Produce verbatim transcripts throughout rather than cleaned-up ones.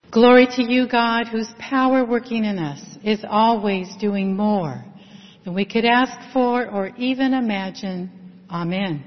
Glory to you, God, whose power working in us is always doing more than we could ask for or even imagine. Amen.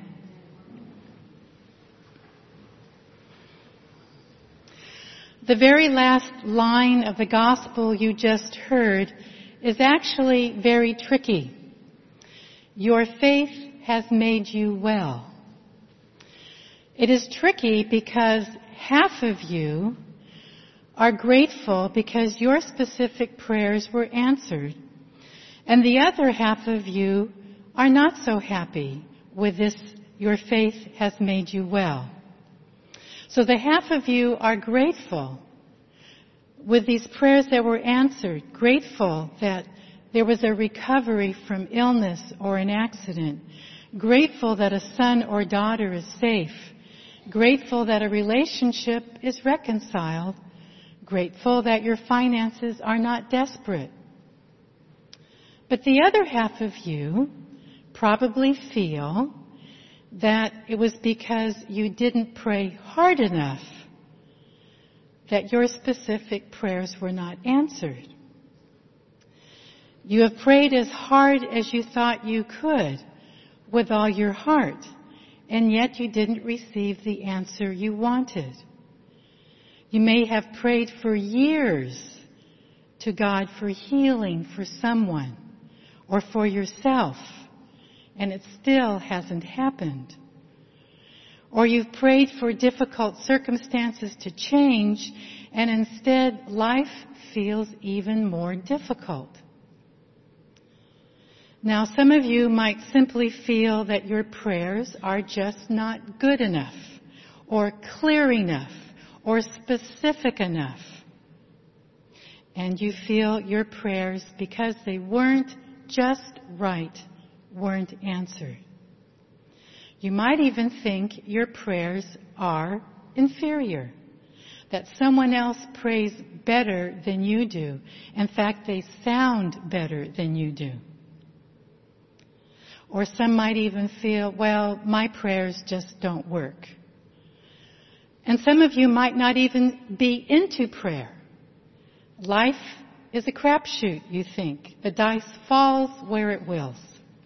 The very last line of the gospel you just heard is actually very tricky. Your faith has made you well. It is tricky because half of you are grateful because your specific prayers were answered, and the other half of you are not so happy with this, your faith has made you well. So the half of you are grateful with these prayers that were answered, grateful that there was a recovery from illness or an accident, grateful that a son or daughter is safe, grateful that a relationship is reconciled, grateful that your finances are not desperate. But the other half of you probably feel that it was because you didn't pray hard enough that your specific prayers were not answered. You have prayed as hard as you thought you could with all your heart, and yet you didn't receive the answer you wanted. You may have prayed for years to God for healing for someone or for yourself, and it still hasn't happened. Or you've prayed for difficult circumstances to change, and instead life feels even more difficult. Now, some of you might simply feel that your prayers are just not good enough, or clear enough, or specific enough. And you feel your prayers, because they weren't just right, weren't answered. You might even think your prayers are inferior, that someone else prays better than you do. In fact, they sound better than you do. Or some might even feel, well, my prayers just don't work. And some of you might not even be into prayer. Life is a crapshoot, you think. The dice falls where it wills.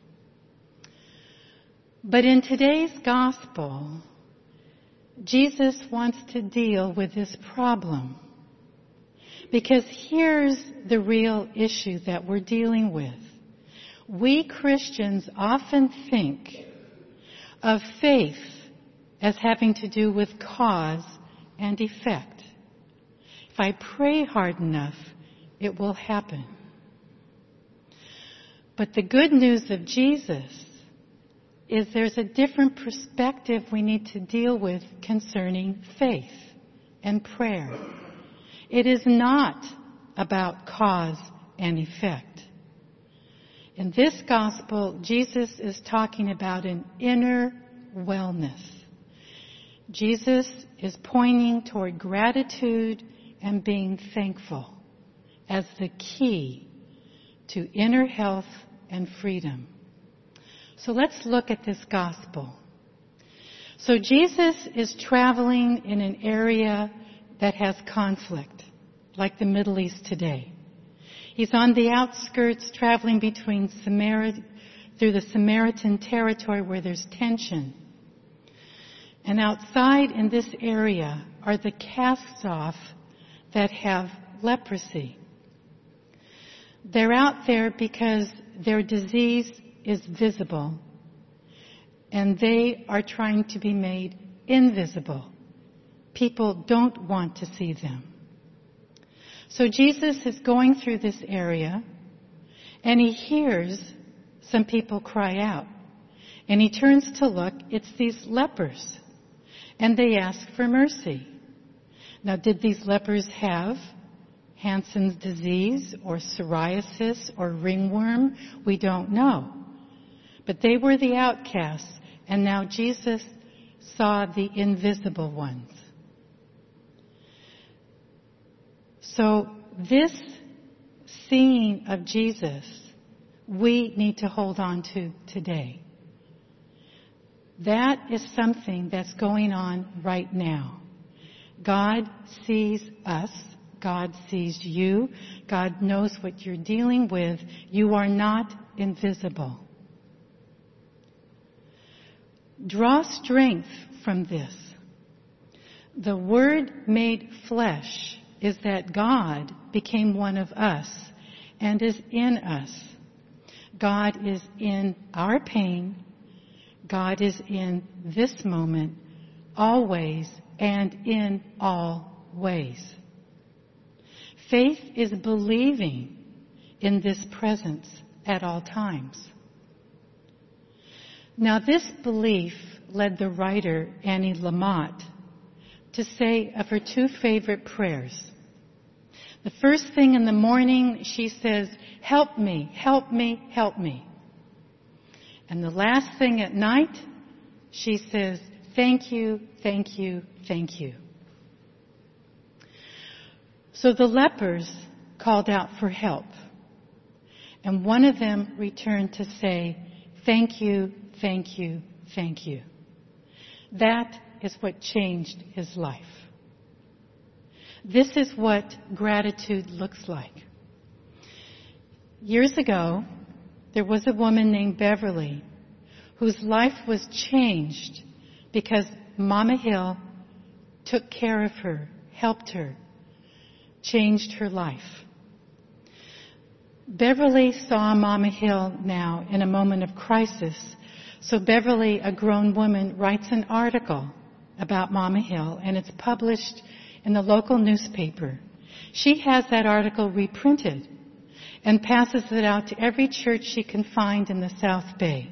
But in today's gospel, Jesus wants to deal with this problem. Because here's the real issue that we're dealing with. We Christians often think of faith as having to do with cause and effect. If I pray hard enough, it will happen. But the good news of Jesus is there's a different perspective we need to deal with concerning faith and prayer. It is not about cause and effect. In this gospel, Jesus is talking about an inner wellness. Jesus is pointing toward gratitude and being thankful as the key to inner health and freedom. So let's look at this gospel. So Jesus is traveling in an area that has conflict, like the Middle East today. He's on the outskirts, traveling between Samaria, through the Samaritan territory where there's tension. And outside in this area are the cast-off that have leprosy. They're out there because their disease is visible, and they are trying to be made invisible. People don't want to see them. So Jesus is going through this area, and he hears some people cry out. And he turns to look, it's these lepers, and they ask for mercy. Now, did these lepers have Hansen's disease or psoriasis or ringworm? We don't know. But they were the outcasts, and now Jesus saw the invisible ones. So this seeing of Jesus, we need to hold on to today. That is something that's going on right now. God sees us, God sees you. God knows what you're dealing with. You are not invisible. Draw strength from this. The Word made flesh is that God became one of us and is in us. God is in our pain. God is in this moment, always and in all ways. Faith is believing in this presence at all times. Now, this belief led the writer Annie Lamott to say of her two favorite prayers. The first thing in the morning, she says, "Help me, help me, help me." And the last thing at night, she says, "Thank you, thank you, thank you." So the lepers called out for help. And one of them returned to say, "Thank you, thank you, thank you." That is what changed his life. This is what gratitude looks like. Years ago, there was a woman named Beverly whose life was changed because Mama Hill took care of her, helped her, changed her life. Beverly saw Mama Hill now in a moment of crisis. So Beverly, a grown woman, writes an article about Mama Hill, and it's published in the local newspaper. She has that article reprinted and passes it out to every church she can find in the South Bay.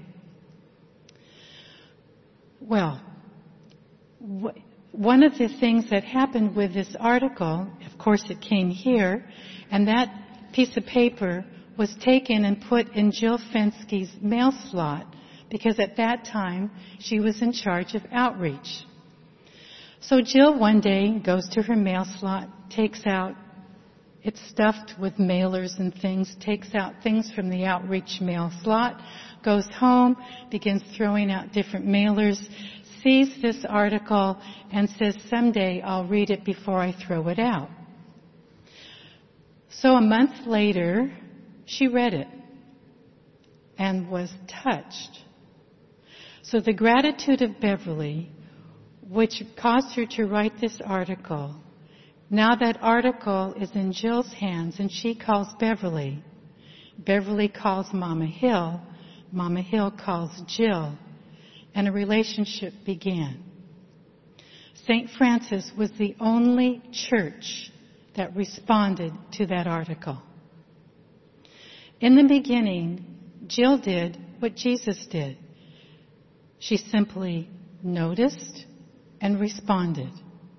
Well, wh- one of the things that happened with this article, of course it came here, and that piece of paper was taken and put in Jill Fenske's mail slot, because at that time she was in charge of outreach. So Jill one day goes to her mail slot, takes out, it's stuffed with mailers and things, takes out things from the outreach mail slot, goes home, begins throwing out different mailers, sees this article and says, "Someday I'll read it before I throw it out." So a month later, she read it and was touched. So the gratitude of Beverly, which caused her to write this article, now that article is in Jill's hands and she calls Beverly. Beverly calls Mama Hill. Mama Hill calls Jill. And a relationship began. Saint Francis was the only church that responded to that article. In the beginning, Jill did what Jesus did. She simply noticed and responded.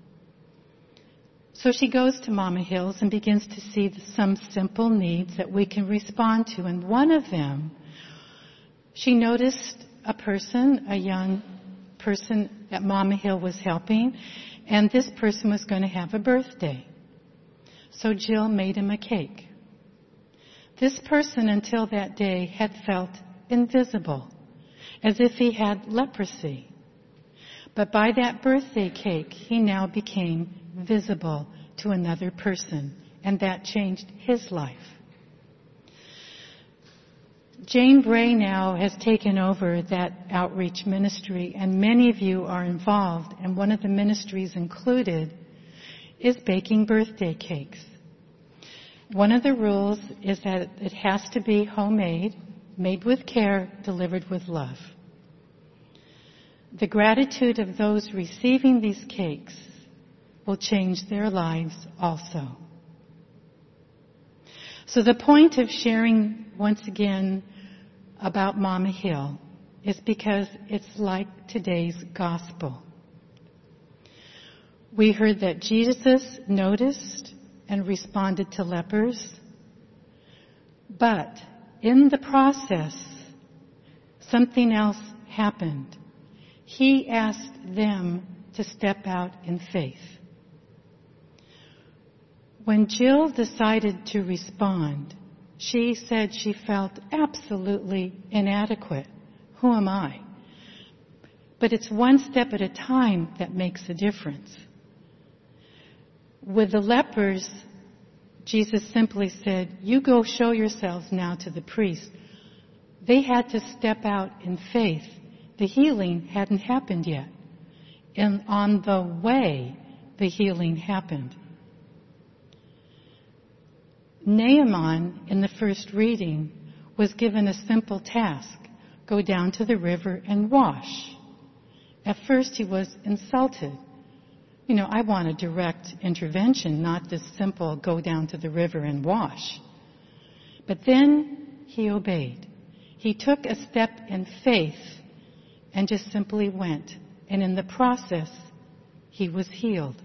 So she goes to Mama Hill's and begins to see some simple needs that we can respond to. And one of them, she noticed a person, a young person that Mama Hill was helping, and this person was going to have a birthday. So Jill made him a cake. This person until that day had felt invisible, as if he had leprosy. But by that birthday cake, he now became visible to another person, and that changed his life. Jane Bray now has taken over that outreach ministry, and many of you are involved, and one of the ministries included is baking birthday cakes. One of the rules is that it has to be homemade, made with care, delivered with love. The gratitude of those receiving these cakes will change their lives also. So the point of sharing once again about Mama Hill is because it's like today's gospel. We heard that Jesus noticed and responded to lepers, but in the process, something else happened. He asked them to step out in faith. When Jill decided to respond, she said she felt absolutely inadequate. Who am I? But it's one step at a time that makes a difference. With the lepers, Jesus simply said, "You go show yourselves now to the priest." They had to step out in faith. The healing hadn't happened yet. And on the way, the healing happened. Naaman, in the first reading, was given a simple task: go down to the river and wash. At first he was insulted. You know, I want a direct intervention, not this simple go down to the river and wash. But then he obeyed. He took a step in faith and just simply went. And in the process, he was healed.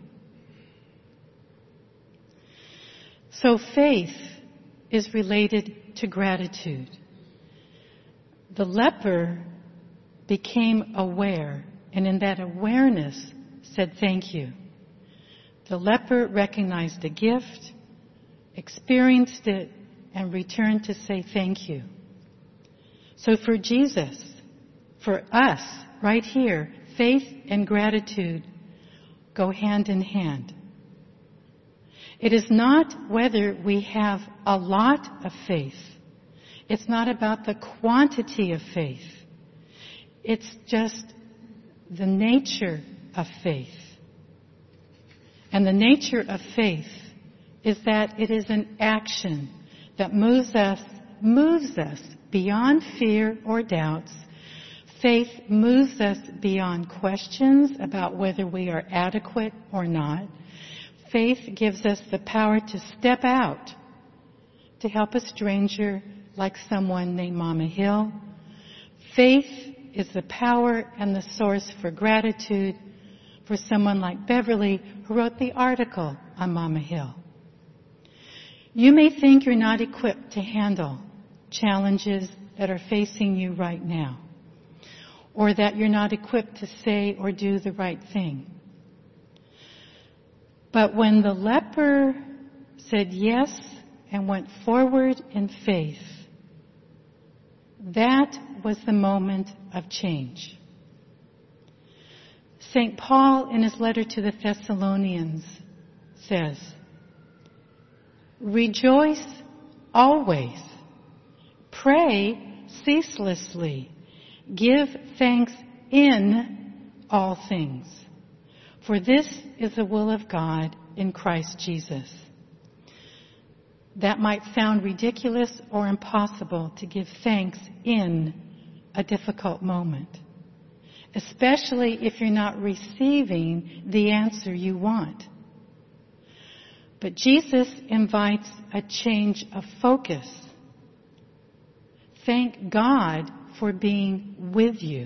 So faith is related to gratitude. The leper became aware, and in that awareness said thank you. The leper recognized a gift, experienced it, and returned to say thank you. So for Jesus, for us, right here, faith and gratitude go hand in hand. It is not whether we have a lot of faith. It's not about the quantity of faith. It's just the nature of faith. And the nature of faith is that it is an action that moves us, moves us beyond fear or doubts. Faith moves us beyond questions about whether we are adequate or not. Faith gives us the power to step out to help a stranger like someone named Mama Hill. Faith is the power and the source for gratitude for someone like Beverly, who wrote the article on Mama Hill. You may think you're not equipped to handle challenges that are facing you right now, or that you're not equipped to say or do the right thing. But when the leper said yes and went forward in faith, that was the moment of change. Saint Paul, in his letter to the Thessalonians, says, "Rejoice always, pray ceaselessly, give thanks in all things, for this is the will of God in Christ Jesus." That might sound ridiculous or impossible to give thanks in a difficult moment, especially if you're not receiving the answer you want. But Jesus invites a change of focus. Thank God for being with you.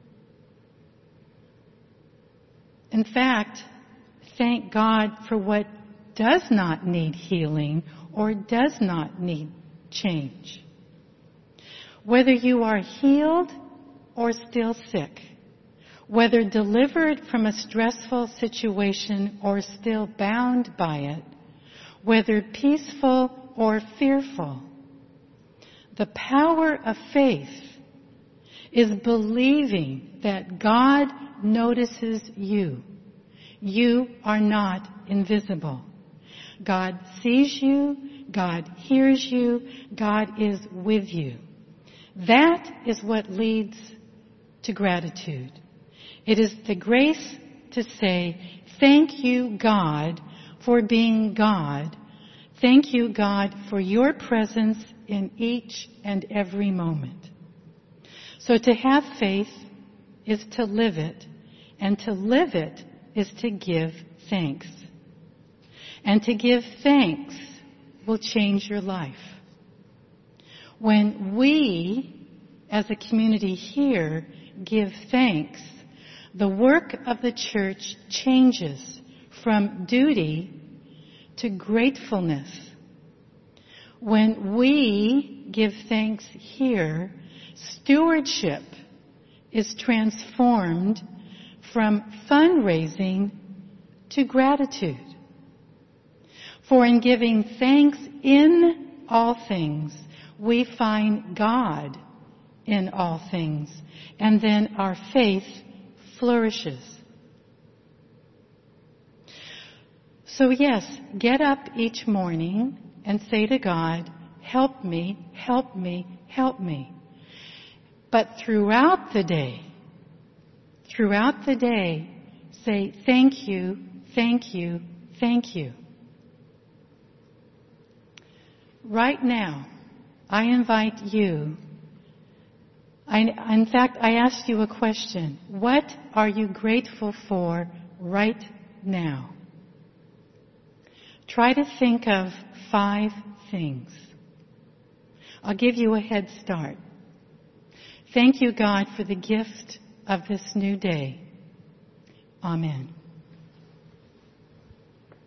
In fact, thank God for what does not need healing or does not need change. Whether you are healed or still sick, whether delivered from a stressful situation or still bound by it, whether peaceful or fearful, the power of faith is believing that God notices you. You are not invisible. God sees you. God hears you. God is with you. That is what leads to gratitude. It is the grace to say, thank you, God, for being God. Thank you, God, for your presence in each and every moment. So to have faith is to live it, and to live it is to give thanks. And to give thanks will change your life. When we, as a community here, give thanks, the work of the church changes from duty to gratefulness. When we give thanks here, stewardship is transformed from fundraising to gratitude. For in giving thanks in all things, we find God in all things, and then our faith flourishes. So yes, get up each morning and say to God, help me, help me, help me. But throughout the day, throughout the day, say thank you, thank you, thank you. Right now, I invite you, I, in fact, I ask you a question. What are you grateful for right now? Try to think of five things. I'll give you a head start. Thank you, God, for the gift of this new day. Amen.